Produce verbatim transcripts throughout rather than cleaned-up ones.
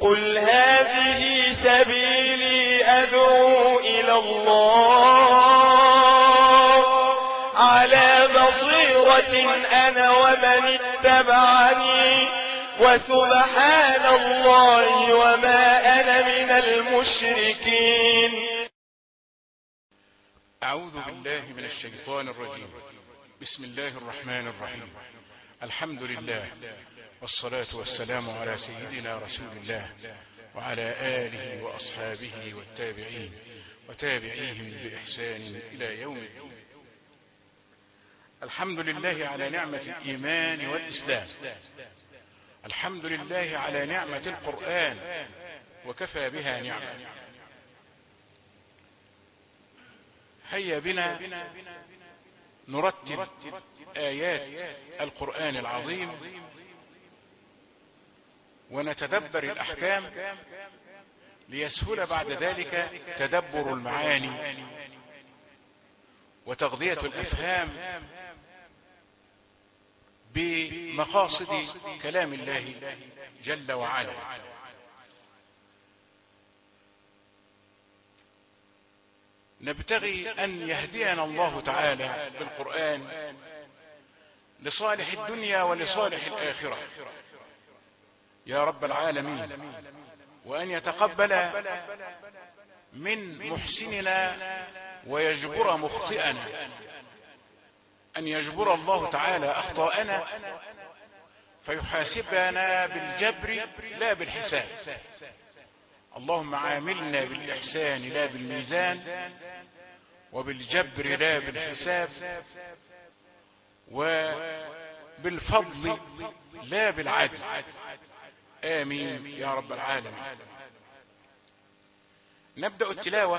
قل هذه سبيلي أدعو إلى الله على بصيرة أنا ومن اتبعني وسبحان الله وما أنا من المشركين. أعوذ بالله من الشيطان الرجيم. بسم الله الرحمن الرحيم. الحمد لله والصلاة والسلام على سيدنا رسول الله وعلى آله وأصحابه والتابعين وتابعيهم بإحسان إلى يوم الدين. الحمد لله على نعمة الإيمان والإسلام. الحمد لله على نعمة القرآن وكفى بها نعمة. هيا بنا نرتب آيات القرآن العظيم ونتدبر الأحكام ليسهل بعد ذلك تدبر المعاني وتغذية الأفهام بمقاصد كلام الله جل وعلا. نبتغي أن يهدينا الله تعالى بالقرآن لصالح الدنيا ولصالح الآخرة يا رب العالمين، وأن يتقبل من محسننا ويجبر مخطئنا، أن يجبر الله تعالى أخطاءنا فيحاسبنا بالجبر لا بالحساب. اللهم عاملنا بالإحسان لا بالميزان، وبالجبر لا بالحساب، وبالفضل لا بالعدل. آمين يا رب العالمين. نبدأ التلاوة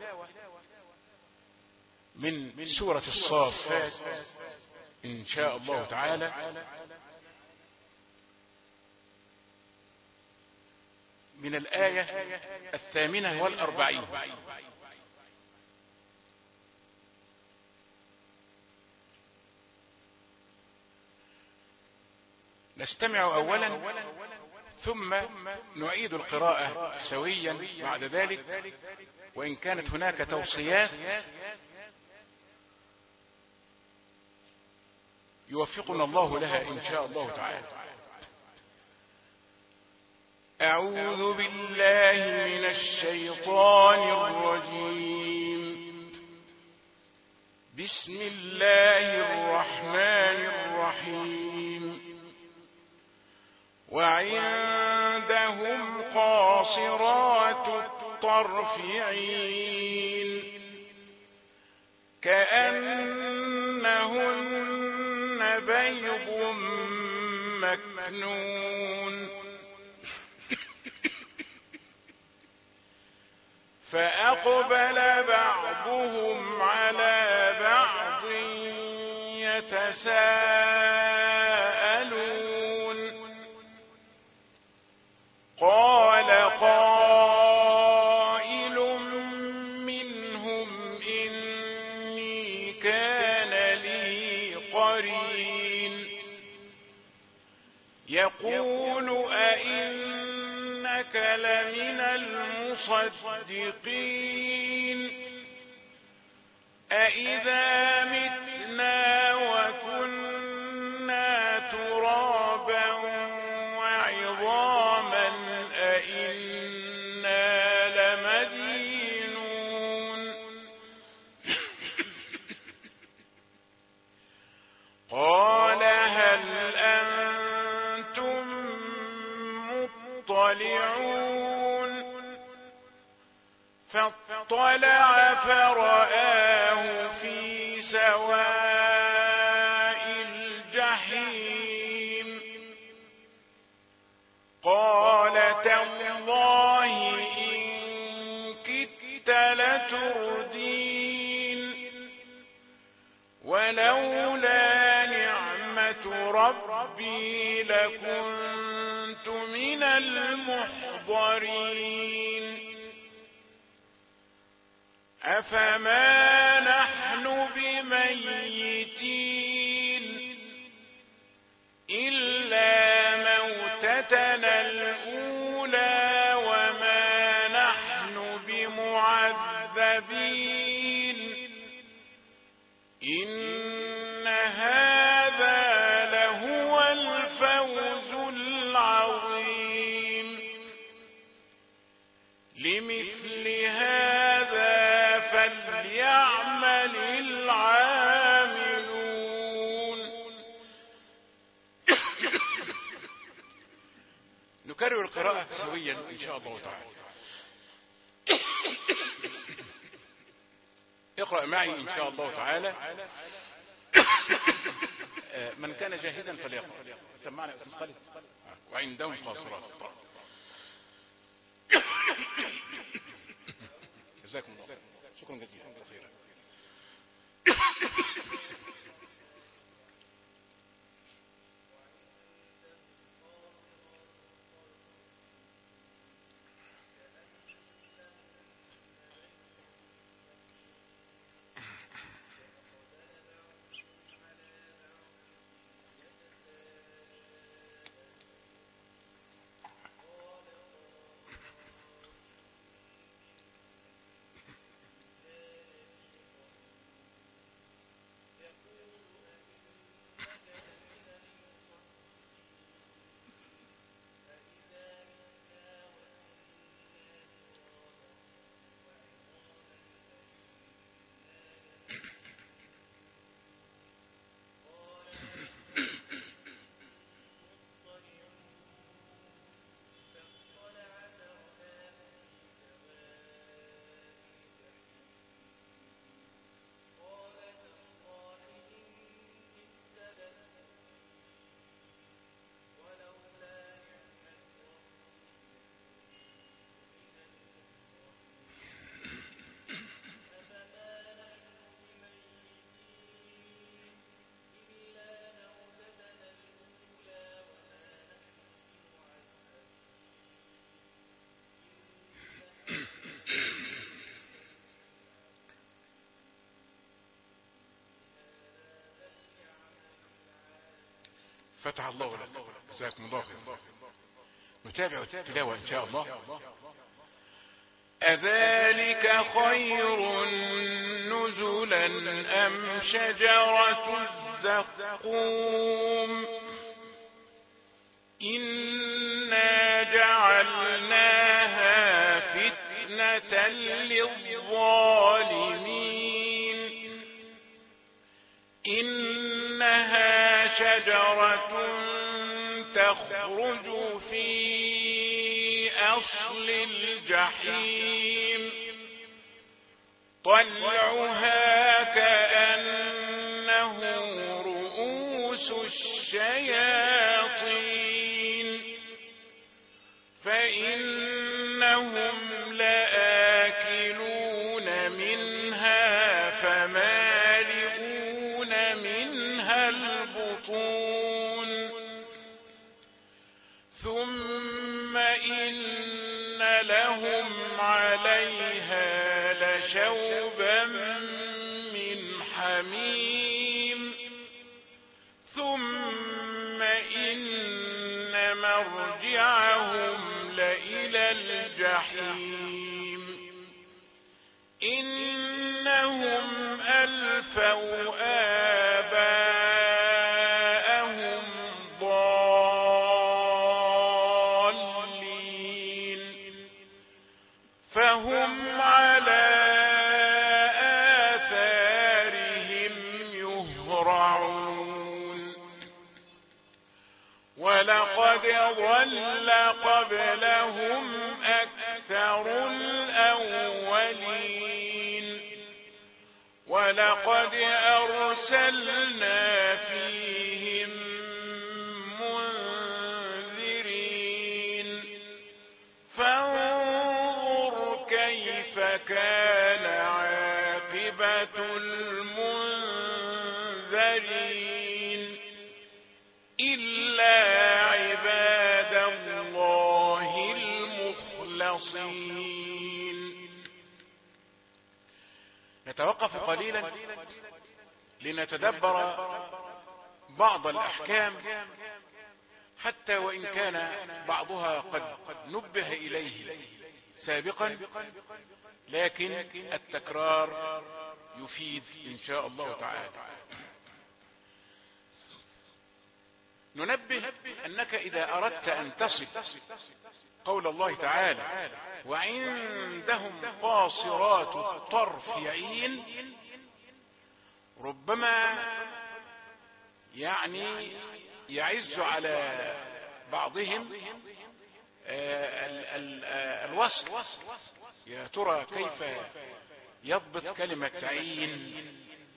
من سورة الصافات إن شاء الله تعالى، من الآية الثامنة والأربعين. نستمع أولا ثم نعيد القراءة سويا بعد ذلك، وإن كانت هناك توصيات يوفقنا الله لها إن شاء الله تعالى. أعوذ بالله من الشيطان الرجيم. بسم الله الرحمن الرحيم. وعندهم قاصرات الطرف عين كأنهن بيض مكنون فأقبل بعضهم على بعض يتساءلون قال قائل منهم إني كان لي قرين يقول أئنك لمن المصدقين أئذا متنا وكنا ترابا وعظاما أئنا لمدينون قال هل أنتم مطلعون فاطلع فرآه في سواء الجحيم قال تالله إن كدت لتردين ولولا نعمة ربي لكنت من المحضرين أفما نحن بميتين إلا موتتنا الأولى مبين إن هذا لهو الفوز العظيم لمثل هذا فليعمل العاملون. نكرر القراءة سويا إن شاء الله تعالى. اقرأ معي إن شاء الله تعالى. من كان جاهدا فليقرأ. سمعنا يا أستاذ خالد. وعندهم قاصرات. جزاكم الله شكرا جزيلا. فتح الله لك. جزاكم الله خير. نتابع التلاوة إن شاء الله. أذلك خير نزلا أم شجرة الزقوم إنا جعلناها فتنة للظالمين إنها شجرة تخرج في أصل الجحيم طلعها كأنه رؤوس الشياطين فإنهم لآكلون منها فمالئون منها البطون ثم إن لهم عليها لشوبا من حميم ثم إن مرجعهم لإلى الجحيم إنهم ألفوا آباءهم ضالين فهم على آثارهم يهرعون ولقد ضل قبلهم أكثر الأولين ولقد أرسلنا فيهم منذرين فانظر كيف كان عاقبة المنذرين إلا عباد الله المخلصين. نتوقف قليلا لنتدبر بعض الأحكام حتى وإن كان بعضها قد نبه إليه سابقا، لكن التكرار يفيد إن شاء الله تعالى. ننبه أنك إذا أردت أن تصل قول الله تعالى وعندهم قاصرات الطرف عين، ربما يعني يعز على بعضهم الوصف. يا ترى كيف يضبط كلمة عين؟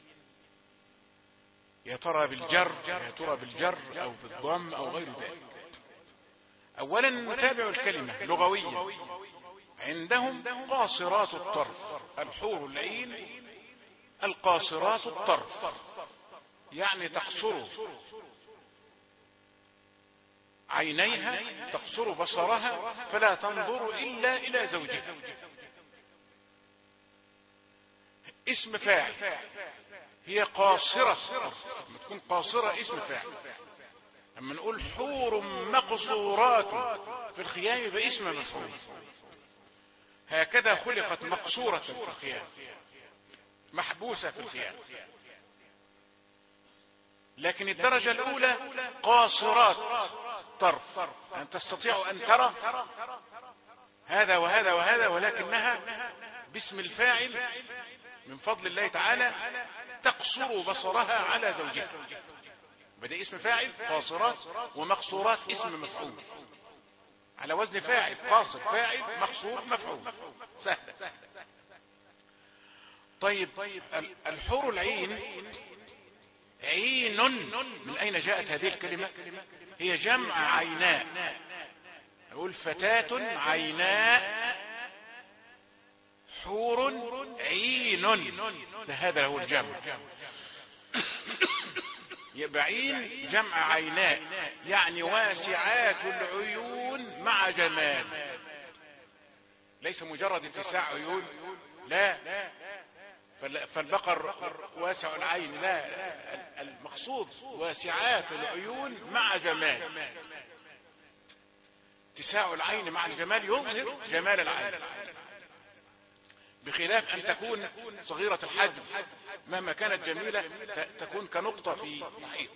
يا ترى بالجر يا ترى بالجر أو بالضم أو غير ذلك. أولا نتابع الكلمة لغويا. عندهم قاصرات الطرف، الحور العين القاصرات الطرف، يعني تقصر عينيها، تقصر بصرها، فلا تنظر إلا إلى زوجها. اسم فاعل، هي قاصرة، لما تكون قاصرة اسم فاعل. لما نقول حور مقصورات في الخيام يبقى اسم مفعول. هكذا خلقت مقصورة في الخيام، محبوسة في الخيام. لكن الدرجة الأولى قاصرات طرف، أن تستطيع أن ترى هذا وهذا وهذا، ولكنها باسم الفاعل من فضل الله تعالى تقصر بصرها على زوجها. بدأ اسم فاعل قاصرات، ومقصورات اسم مفعول على وزن فاعل، قاصر فاعل، مقصور مفعول، سهل. طيب الحور العين، عين من أين جاءت هذه الكلمة؟ هي جمع عيناء. نقول فتاة عيناء حور عين، هذا هو الجمع. يبقى عين جمع عيناء، يعني واسعات العيون مع جمال، ليس مجرد اتساع عيون، لا، فالبقر واسع العين، لا، المقصود واسعات العيون مع جمال. اتساع العين مع الجمال يظهر جمال العين، بخلاف أن تكون صغيرة الحجم مهما كانت جميلة تكون كنقطة في محيط.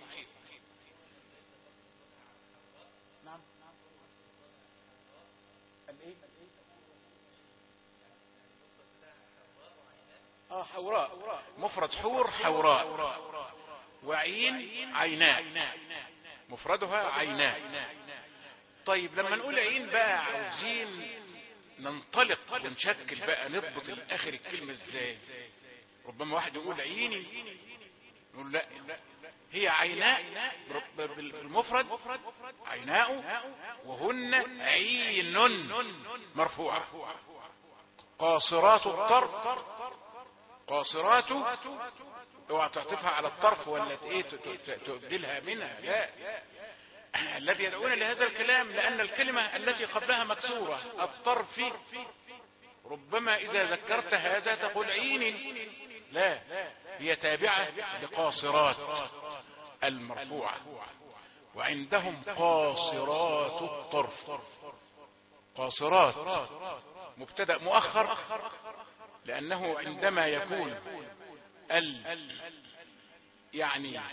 اه حوراء، مفرد حور حوراء، وعين عيناء، مفردها عيناء. طيب لما نقول عين بقى عاوزين ننطلق ونشكل بقى، نضبط الاخر الكلمة ازاي؟ ربما واحد يقول عيني، نقول لا، هي عيناء بالمفرد عيناء، وهن عين مرفوعة. قاصرات الطرف، قاصرات اوعى تعطفها على الطرف ولا ايه تبدلها منها، لا. الذي يدعون لهذا الكلام لأن الكلمة التي قبلها مكسورة، الطرف، ربما إذا ذكرت هذا تقول عين، لا، هي تابعة لقاصرات المرفوعة. وعندهم قاصرات الطرف، قاصرات مبتدأ مؤخر، لأنه عندما يكون ال يعني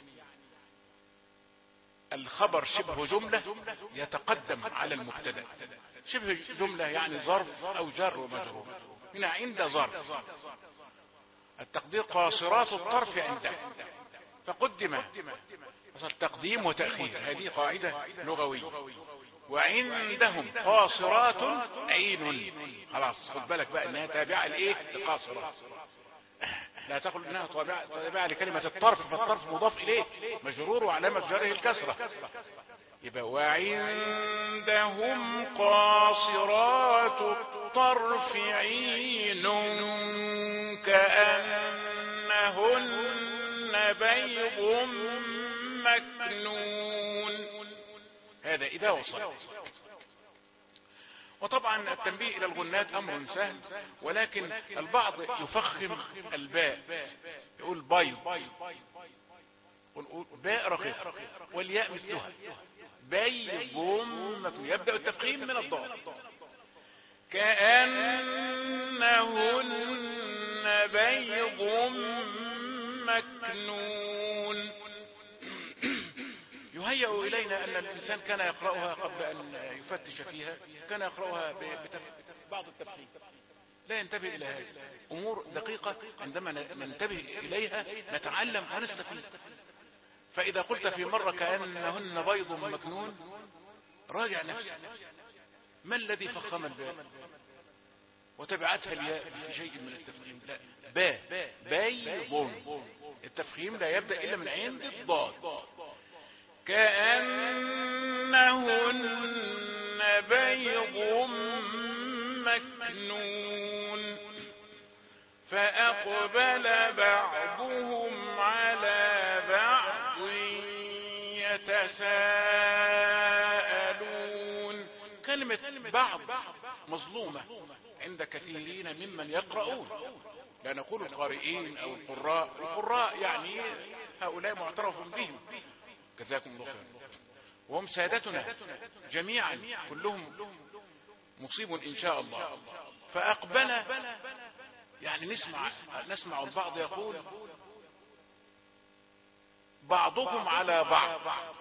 الخبر شبه جملة يتقدم على المبتدأ. شبه جملة يعني ظرف أو جر ومجرور، هنا عند ظرف، التقدير قاصرات الطرف عنده، فقدم، حصل تقديم وتأخير، هذه قاعدة لغوية. وعندهم قاصرات عين، خلاص خد بالك بقى انها تابعة لايه؟ لقاصرات، لا تقل انها تابعة لكلمة الطرف، فالطرف مضاف اليه مجرور وعلامة جره الكسرة. يبقى وعندهم قاصرات الطرف عين كأنهن بيض مكنون. هذا إذا وصل. وطبعا التنبيه إلى الغنات أمر سهل، ولكن البعض يفخم الباء، يقول بيض، ونقول باء رقيق والياء مثلها، بيض، يبدأ التفخيم من الضاد. كأنهن أن الإنسان كان يقرأها قبل أن يفتش فيها، كان يقرأها ببعض التفخيم، لا ينتبه إلى هذه أمور دقيقة. عندما ننتبه إليها نتعلم ونستفيد. فإذا قلت في مرة كأنهن بيض مكنون، راجع نفسك، ما الذي فخم الباء وتبعتها الياء في شيء من التفخيم؟ لا، باء بيض، التفخيم لا يبدأ إلا من عند الضاد. كأنهن بيض مكنون فأقبل بعضهم على بعض يتساءلون. كلمة بعض مظلومة عند كثيرين ممن يقرؤون، لا نقول القارئين أو القراء، القراء يعني هؤلاء معترف بهم جزاكم الله خير، وهم سادتنا جميعا كلهم مصيب إن شاء الله. فأقبل يعني نسمع نسمع البعض يقول بعضكم على بعض،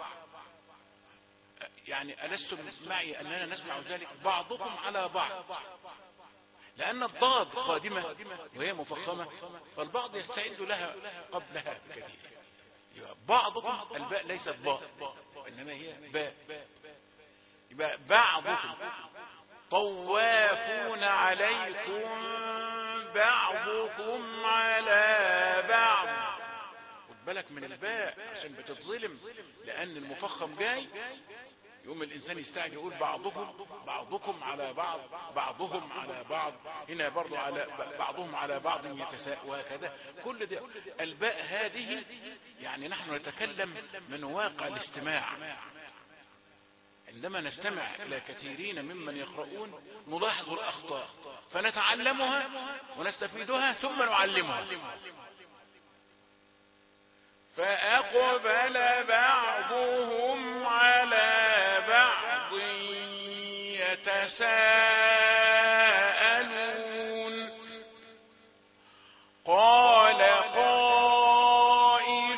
يعني ألستم معي أننا نسمع ذلك؟ بعضكم على بعض، لأن الضاد قادمة وهي مفخمة، فالبعض يستعد لها قبلها بكثير. بعضكم الباء ليست باء إنما هي باء، يبقى بعضكم طوافون عليكم بعضكم على بعض. خد بالك من الباء عشان بتتظلم، لأن المفخم جاي يوم الإنسان يستعجل يقول بعضكم بعضكم على بعض، بعضهم على بعض، هنا برضو على بعضهم على بعض يتساءل، وهكذا. كل ده الباء هذه يعني نحن نتكلم من واقع الاستماع. عندما نستمع إلى كثيرين ممن يقرؤون نلاحظ الأخطاء فنتعلمها ونستفيدها ثم نعلمها. فأقبل بعضهم على بعض يتساءلون قال قائل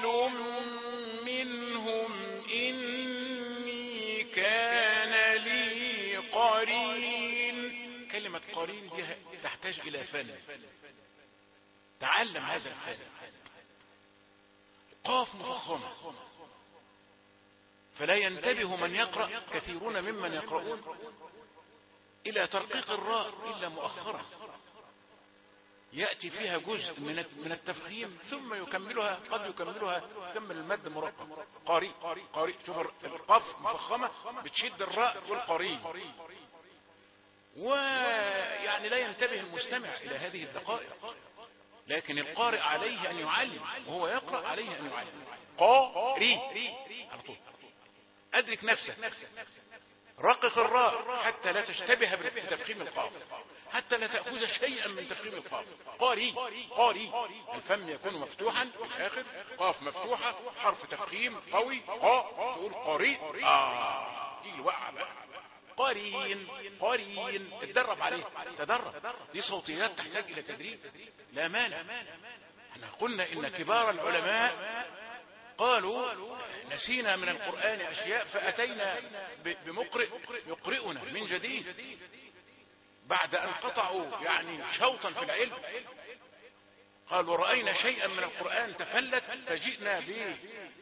منهم إني كان لي قرين. كلمة قرين دي تحتاج إلى فن، تعلم هذا الفن. قاف مفخمة، فلا ينتبه من يقرأ، كثيرون ممن يقرؤون إلى ترقيق الراء إلا مؤخرا، يأتي فيها جزء من التفخيم ثم يكملها، قد يكملها كمل المد مرقم قاري قاري. شوف القاف مفخمة بتشد الراء والقاري، ويعني لا ينتبه المستمع إلى هذه الدقائق، لكن القارئ عليه أن يعلم، وهو يقرأ عليه أن يعلم. قاري على طول، أدرك نفسك، رقق الراء حتى لا تشتبه بتفخيم القاف، حتى لا تأخذ شيئا من تفخيم القاف. قاري قاري، الفم يكون مفتوحا في الآخر، قاف مفتوحة، حرف تفخيم قوي، قا تقول قاري. آه دي الوقعة بقى. قارين قارين، اتدرب عليه، تدرب. دي صوتيات تحتاج إلى تدريب لا مانع. احنا قلنا إن كبار العلماء قالوا نسينا من القرآن أشياء فأتينا بمقرئ يقرئنا من جديد بعد أن قطعوا يعني شوطا في العلم. قالوا رأينا شيئا من القرآن تفلت فجئنا به،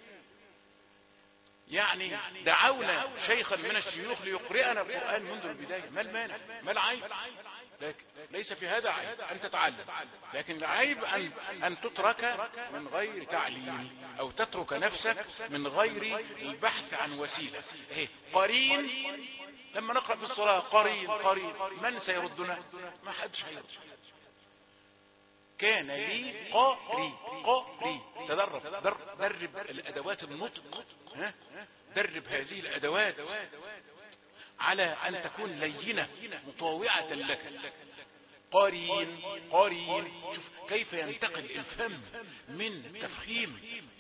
يعني دعونا شيخا من الشيوخ ليقرئنا القرآن منذ البداية. ما المانع؟ ما العيب؟ لكن ليس في هذا عيب أن تتعلم، لكن العيب أن, أن تترك من غير تعليم، أو تترك نفسك من غير البحث عن وسيلة. ايه قرين؟ لما نقرأ في الصلاة قرين قرين، من سيردنا؟ ما حدش هيرد. كان لي قاري قاري. تدرب، درب الأدوات النطق، ها؟ درب هذه الأدوات على أن تكون لينة مطاوعة لك. قارين قارين، شوف كيف ينتقل الفم من تفخيم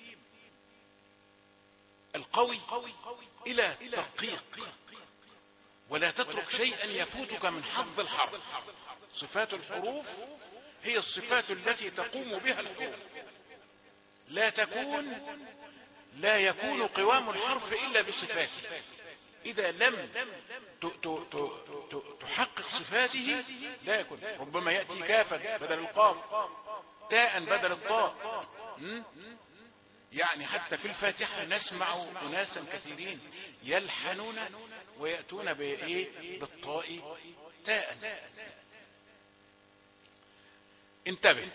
القوي إلى ترقيق، ولا تترك شيئا يفوتك من حظ الحرف. صفات الحروف هي الصفات التي تقوم بها الحروف، لا تكون لا يكون قوام الحرف إلا بصفاته. إذا لم تحقق صفاته لا يكون. ربما يأتي كافا بدل القاف، تاء بدل الطاء. يعني حتى في الفاتحة نسمع أناسا كثيرين يلحنون ويأتون بإيه؟ بالطاء تاء. انتبه،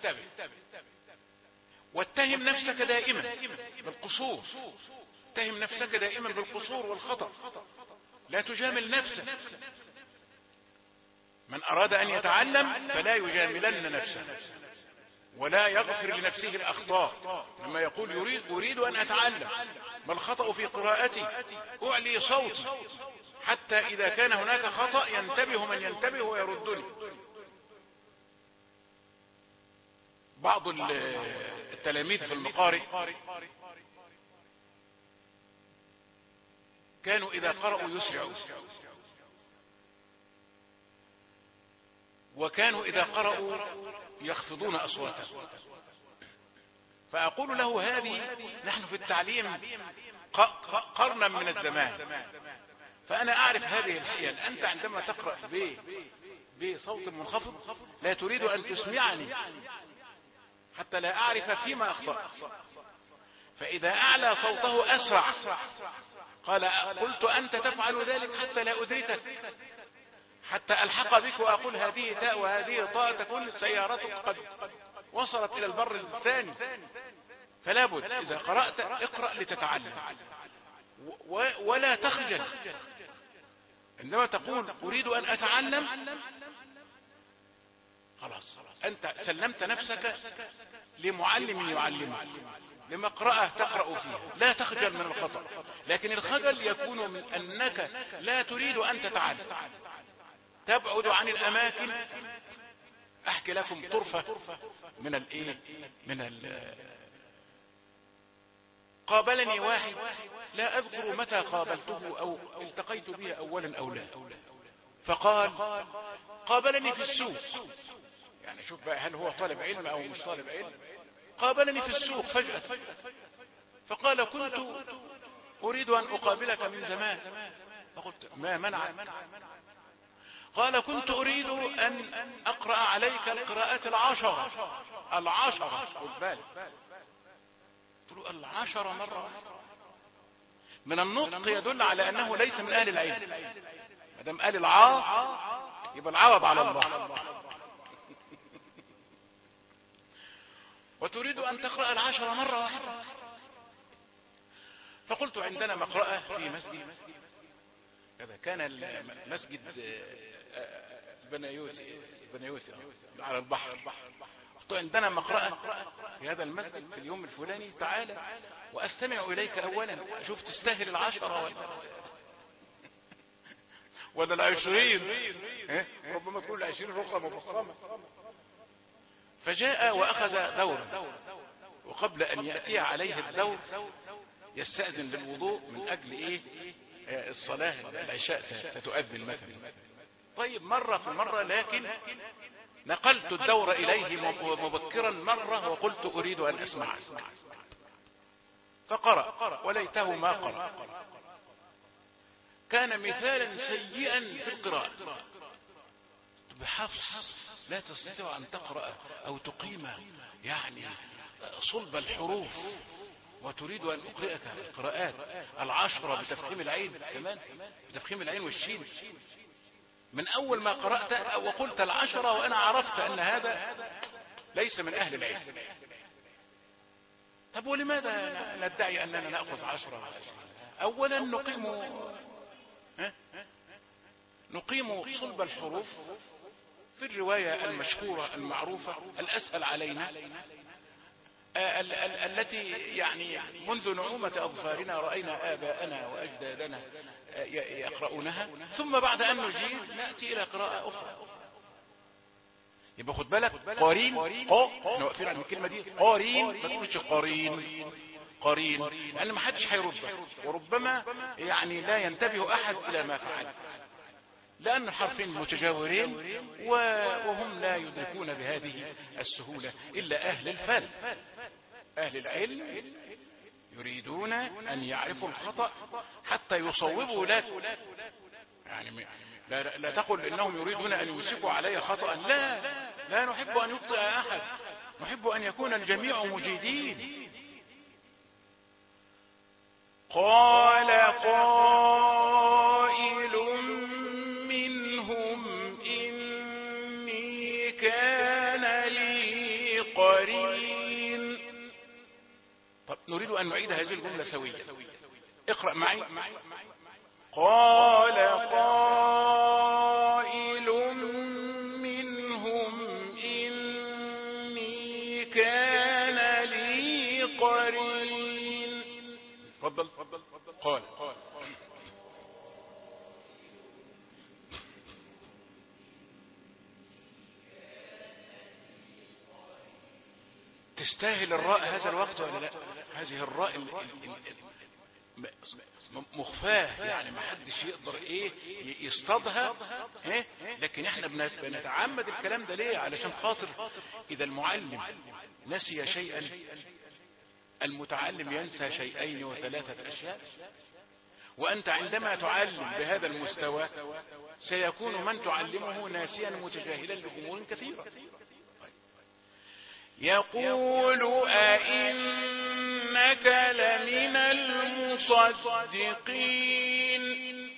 واتهم نفسك دائما بالقصور، اتهم نفسك دائما بالقصور والخطأ، لا تجامل نفسك. من أراد أن يتعلم فلا يجاملن نفسه ولا يغفر لنفسه الأخطاء. لما يقول يريد, أريد أن أتعلم، ما الخطأ في قراءتي؟ أعلي صوتي حتى إذا كان هناك خطأ ينتبه من ينتبه ويردني. بعض التلاميذ في المقارئ كانوا إذا قرأوا يسرعوا، وكانوا إذا قرأوا يخفضون أصواتهم. فأقول له هذه، نحن في التعليم قرنا من الزمان، فأنا أعرف هذه الحيل. أنت عندما تقرأ بصوت منخفض لا تريد أن تسمعني حتى لا أعرف فيما أخطأ، فإذا أعلى صوته أسرع قال قلت أنت تفعل ذلك حتى لا أدركك، حتى ألحق بك وأقول هذه تاء وهذه طاء، تكون سيارتك قد وصلت إلى البر الثاني. فلا بد إذا قرأت اقرأ لتتعلم ولا تخجل. عندما تقول أريد أن أتعلم خلاص أنت سلمت نفسك لمعلم يعلمك، لمقرأة تقرأ فيها، لا تخجل من الخطأ. لكن الخجل يكون من أنك لا تريد أن تتعلم، تبعد عن الأماكن. أحكي لكم طرفة من الإيه من ال قابلني واحد لا أذكر متى قابلته أو التقيت به أولا أو لا، فقال قابلني في السوق. يعني شوف بقى، هل هو طالب علم أو مش طالب علم؟ قابلني في السوق فجأة فقال كنت أريد أن أقابلك من زمان. فقلت ما منعك؟ قال كنت أريد أن أقرأ عليك القراءات العشرة العشرة قلت بالك. قلت له العشرة مرة من النطق يدل على أنه ليس من أهل العلم. ما دام قال العاء يبقى العوض على الله. وتريد أن تقرأ العشرة مرة واحدة. فقلت عندنا مقرأة في مسجد هذا، كان المسجد بنيوسي بنيوسي على البحر. قلت عندنا مقرأة في هذا المسجد في اليوم الفلاني، تعالى وأستمع إليك أولا، شوف تستاهل العشرة ولا ولا العشرين. ربما تكون العشرين رقم مفخمة. فجاء وأخذ دورا، وقبل أن يأتي عليه الدور يستأذن للوضوء من أجل إيه الصلاة العشاء ستؤذن مثلا. طيب مرة في مرة، لكن نقلت الدور إليه مبكرا مرة وقلت أريد أن أسمع. فقرأ وليته ما قرأ، كان مثالا سيئا في القراءة. بحفص لا تستطيع أن تقرأ أو تقيم يعني صلب الحروف، وتريد أن أقرأك القراءات العشرة بتفخيم العين، كمان بتفخيم العين والشين. من أول ما قرأت وقلت العشرة وأنا عرفت أن هذا ليس من أهل العلم. طب ولماذا ندعي أننا نأخذ عشرة؟ أولا نقيم نقيم صلب الحروف في الرواية المشهورة المعروفة الأسهل علينا، ال ال التي يعني منذ نعومة أظفارنا رأينا آباءنا وأجدادنا يقرؤونها، ثم بعد أن نجيب نأتي إلى قراءة أخرى. يبقى خد بالك، قارين قو نوقفين عن الكلمة دي، قارين ما تقولش قارين قارين، لأن ما حدش هيرد، وربما يعني لا ينتبه أحد إلى ما فعل، لأن الحرفين متجاورين وهم لا يدركون بهذه السهولة إلا أهل الفن. أهل العلم يريدون أن يعرفوا الخطأ حتى يصوبوا لك. يعني لا, لا تقل إنهم يريدون أن يمسكوا علي خطأ، لا لا نحب أن يخطئ أحد، نحب أن يكون الجميع مجيدين. قال قائل منهم إني كان لي قرين. طب نريد أن نعيد هذه الجملة سويا، اقرأ معي. قال قائل منهم إني كان لي قرين. تفضل. قال تستاهل الراء هذا الوقت ولا لا؟ هذه الراء مخفاه، يعني ما حدش يقدر ايه يصطادها، ايه لكن احنا بنتعمد الكلام ده ليه؟ علشان خاطر اذا المعلم نسي شيئا المتعلم ينسى شيئين وثلاثة اشياء، وانت عندما تعلم بهذا المستوى سيكون من تعلمه ناسيا متجاهلا لامور كثيرة. يقول أئنك لمن المصدقين.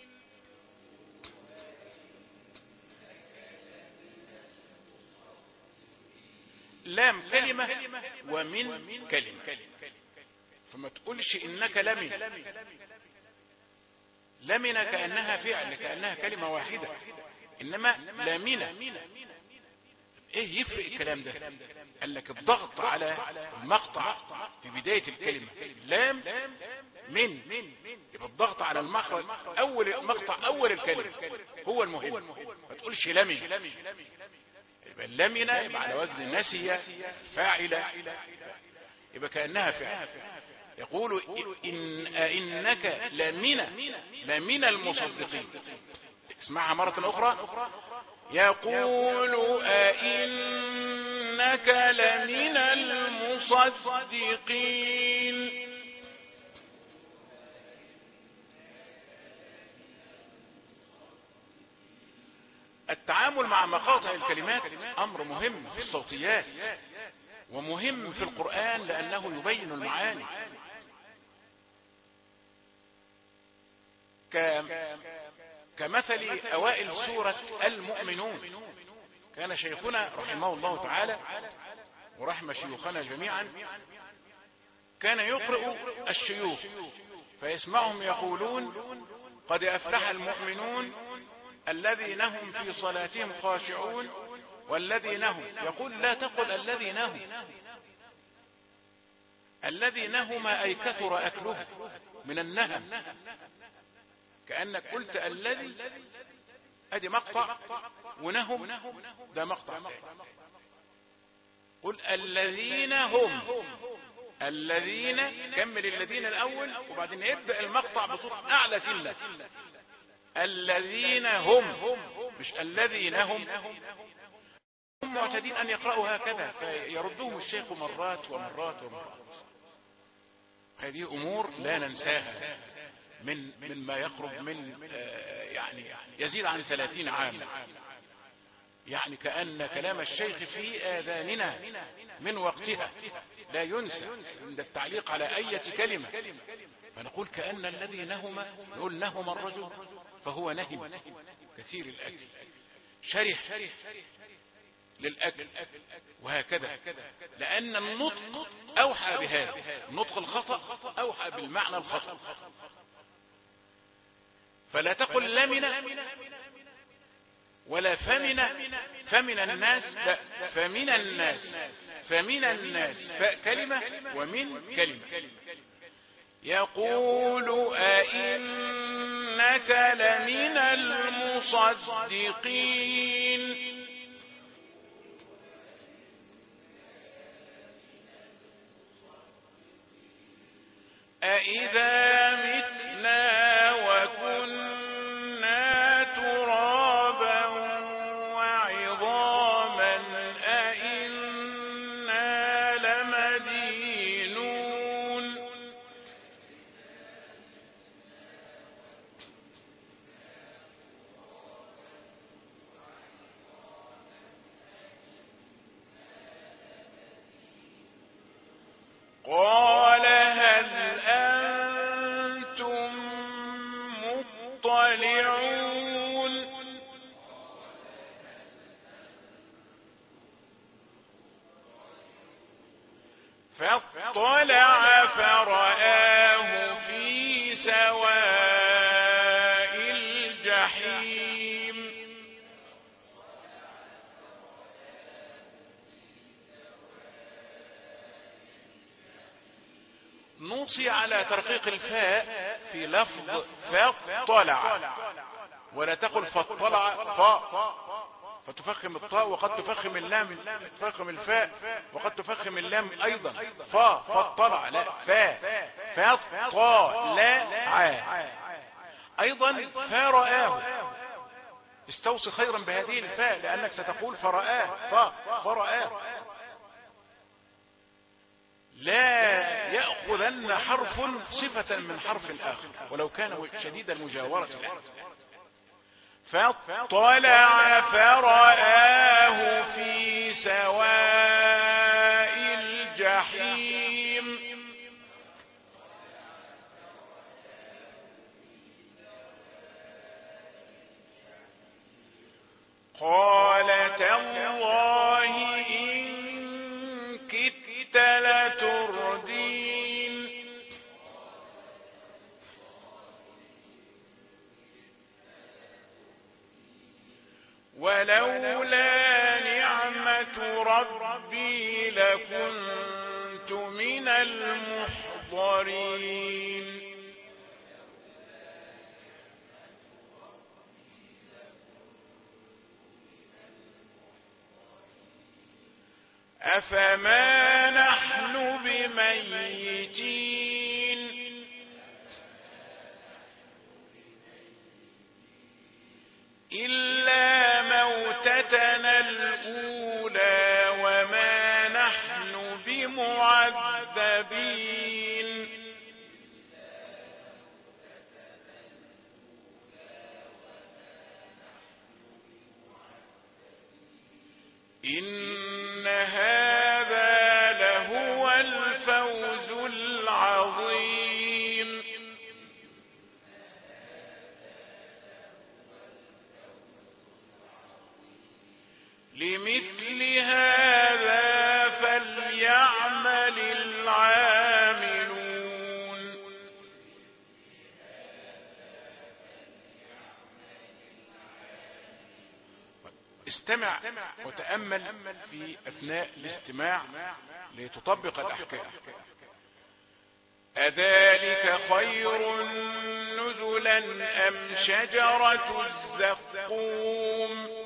لام كلمة ومن كلمة، فما تقولش إنك لمن. لمن كأنها فعل، كأنها كلمة واحدة، إنما لمن ايه يفرق الكلام ده؟ قال لك الضغط على المقطع في بداية الكلمة لام من، يبقى الضغط على المخرج اول مقطع اول الكلمة هو المهم، ما تقولش لمن. يبقى لمن يبقى على وزن نسي فاعل، يبقى كأنها فعل. يقول إن إنك لمن لمن المصدقين. اسمعها مرة أخرى. يقول أئنك لمن المصدقين. التعامل مع مقاطع الكلمات أمر مهم في الصوتيات ومهم في القرآن لأنه يبين المعاني. كمثل أوائل سورة المؤمنون، كان شيخنا رحمه الله تعالى ورحم شيوخنا جميعا كان يقرأ الشيوخ فيسمعهم يقولون قد أفلح المؤمنون الذين هم في صلاتهم خاشعون والذين هم، يقول لا تقل الذين هم، الذين هما أي كثر أكله من النهم، كأنك قلت الذي ادي مقطع ونهم ده مقطع. قل الذين هم، الذين كمل الذين الاول وبعدين يبدأ المقطع بصوت اعلى سنة. الذين هم مش الذين هم. هم معتادين ان يقرأوا هكذا فيردوهم الشيخ مرات ومرات ومرات. هذه امور لا ننساها من مما يقرب من يعني يزيد عن ثلاثين عام، يعني كأن كلام الشيخ في آذاننا من وقتها لا ينسى عند التعليق على أي كلمة، فنقول كأن الذي نهم، نقول نهم الرجل فهو نهم كثير الأكل، شرح للأكل وهكذا، لأن النطق أوحى بهذا، النطق الخطأ أوحى بالمعنى الخطأ. فلا تقل لمن ولا فمن، فمن الناس لا، فمن الناس، فمن الناس فكلمة ومن كلمة. يقول أئنك لمن المصدقين. أئذا متنا وكنا ترابا وعظاما أئنا لمدينون. فاطلع فرآه في سواء الجحيم. نوصي على ترقيق الفاء في لفظ فاطلع، ولا تقل فاطلع فاء فتفخم الطاء وقد تفخم اللام، تفخم الفاء وقد تفخم اللام ايضا. فا فاطلع لا فا فاطلع ايضا. فرآه استوصي خيرا بهذه الفاء لانك ستقول فرآه فا فرآه. لا يأخذن حرف صفة من حرف آخر ولو كان شديد المجاورة له. فاطلع فرآه في سواء الجحيم. قال تالله إن كدت لتردين. ولولا نعمة ربي لكنت من المحضرين. أفما نحن بميتين إلا موتتنا الأولى وما نحن بمعذبين. إن هذا لهو الفوز العظيم. لمثل هذا فليعمل العاملون. استمع وتأمل في أثناء الاستماع لتطبق الأحكام. أذلك خير نزلا أم شجرة الزقوم.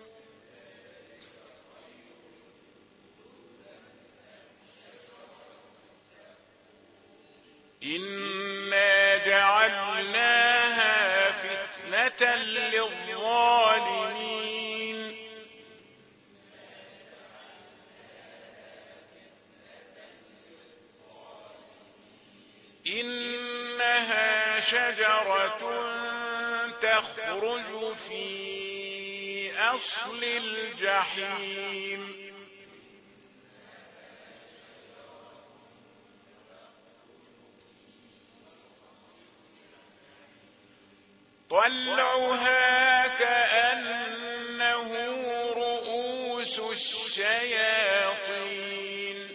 إنا جعلناها فتنة للظالمين. إنها شجرة تخرج في أصل الجحيم. طلعها كأنه رؤوس الشياطين.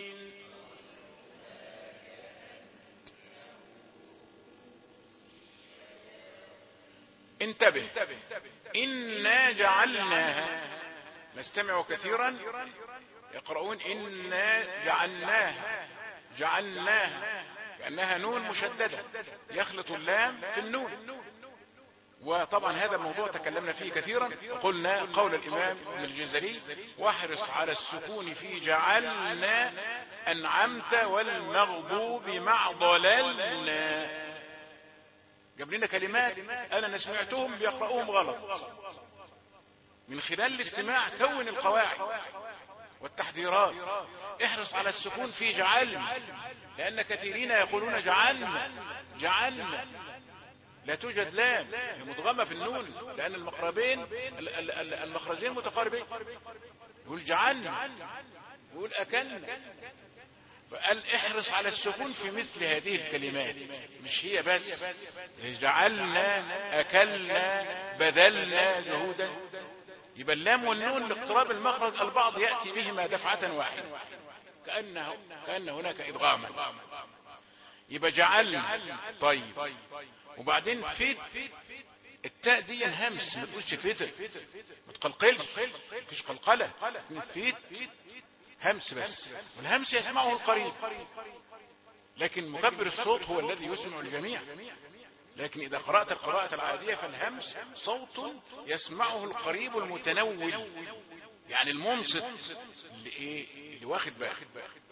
انتبه، إنا جعلناها. نستمع كثيرا يقرؤون إنا جعلناها جعلناها كأنها نون مشددة يخلط اللام في النون. وطبعا هذا الموضوع تكلمنا فيه كثيرا وقلنا قول الإمام ابن الجزري واحرص على السكون في جعلنا أنعمت والمغضوب مع ضللنا. جاب لنا كلمات أنا سمعتهم بيقرؤوهم غلط. من خلال الاستماع كون القواعد والتحذيرات. احرص على السكون في جعلنا لأن كثيرين يقولون جعلنا جعلنا لا توجد لام مدغمة في النون لأن المقربين المخرجين متقاربين. يقول جعلنا يقول أكلنا. فقال احرص على السكون في مثل هذه الكلمات مش هي بس جعلنا أكلنا بذلنا جهودا. يبقى اللام والنون لاقتراب المخرج البعض يأتي بهما دفعة واحدة كأنه كأن هناك إدغاما، يبقى جعلنا. طيب وبعدين فت، التاء دي همس، ما تقولش فتر، ما تقلقلش، مفيش قلقلة، فت همس بس، والهمس يسمعه القريب، لكن مكبر الصوت هو الذي يسمع الجميع. لكن إذا قرأت القراءة العادية فالهمس صوت يسمعه القريب المتنول، يعني المنصت اللي ايه، اللي واخد باخد.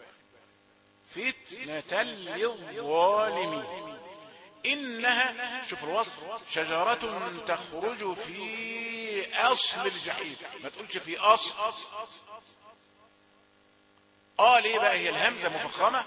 فتنة للظالمين، إنها، شوف الوصف، شجرة تخرج في أصل الجحيم، ما تقولش في أصل. آه ليه بقى هي الهمزة مفخمة؟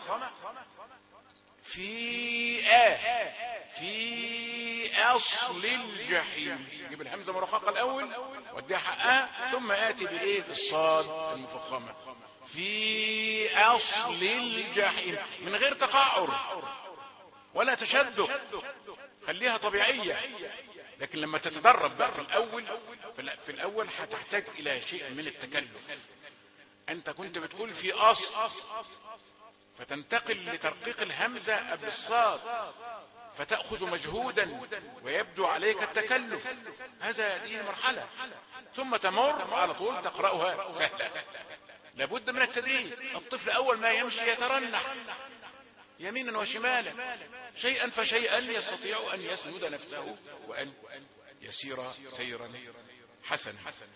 في آه في أصل الجحيم، يجيب الهمزة مرققة الأول واديها حقها، ثم آتي بإيه، الصاد المفخمة، في أصل الجحيم، من غير تقعر ولا تشدد، خليها طبيعية. لكن لما تتدرب بقى في الأول، في الأول هتحتاج إلى شيء من التكلف. أنت كنت بتقول في أصل، فتنتقل لترقيق الهمزة قبل الصاد، فتأخذ مجهودا ويبدو عليك التكلف، هذا دي مرحلة، ثم تمر على طول تقرأها سهلة. لابد من التدريب. الطفل أول ما يمشي يترنح يمينا وشمالا، شيئا فشيئا يستطيع أن يسند نفسه وأن يسير سيرا حسنا.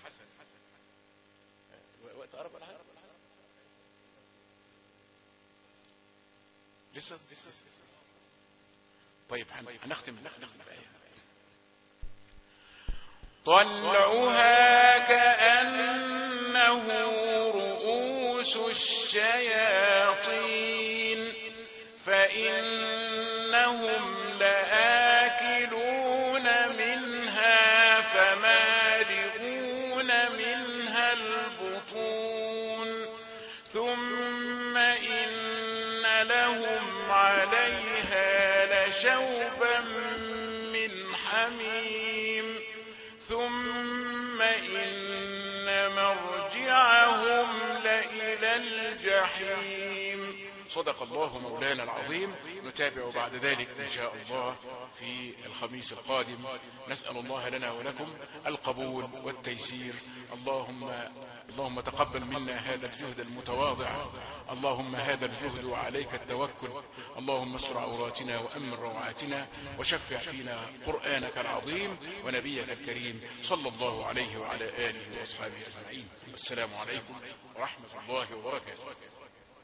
لسه طيب هنختم نختم بآية. طلعها كأنه رؤوس الشياطين فإنهم لآكلون منها فمالئون منها البطون ثم إن لهم عليها لشوبا من حميم ثم إن مرجعهم لإلى الجحيم. صدق الله مولانا العظيم. نتابع بعد ذلك إن شاء الله في الخميس القادم. نسأل الله لنا ولكم القبول والتيسير. اللهم اللهم تقبل منا هذا الجهد المتواضع، اللهم هذا الجهد وعليك التوكل. اللهم استر عوراتنا وأمن روعاتنا وشفع فينا قرآنك العظيم ونبيك الكريم صلى الله عليه وعلى آله وأصحابه أجمعين. السلام عليكم ورحمة الله وبركاته.